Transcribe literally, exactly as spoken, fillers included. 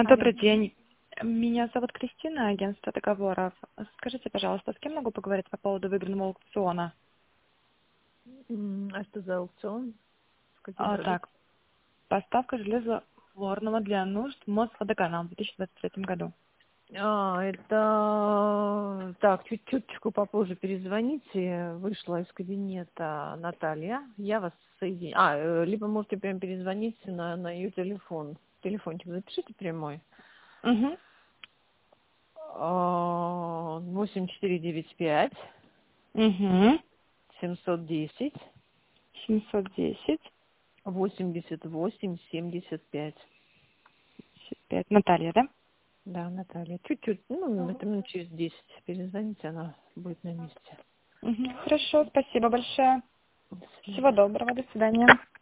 А, Алло. Добрый день. Меня зовут Кристина, агентство договоров. Скажите, пожалуйста, с кем могу поговорить по поводу выигранного аукциона? М, А что за аукцион? В каких А, годах? так, поставка железа флорного для нужд Мосводоканал в две тысячи двадцать третьем году. А, это... Так, чуть чуточку попозже перезвоните. Вышла из кабинета Наталья. Я вас соединю. А, э, либо можете прям перезвонить на, на ее телефон. Телефончик запишите прямой. Угу. А, восемь четыре девять пять Угу. семьсот десять семьсот десять восемьдесят восемь семьдесят пять. пять. Наталья, да? Да, Наталья. Чуть-чуть, ну, это минут через десять перезвоните, она будет на месте. Угу. Хорошо, спасибо большое. До Всего свидания. доброго, до свидания.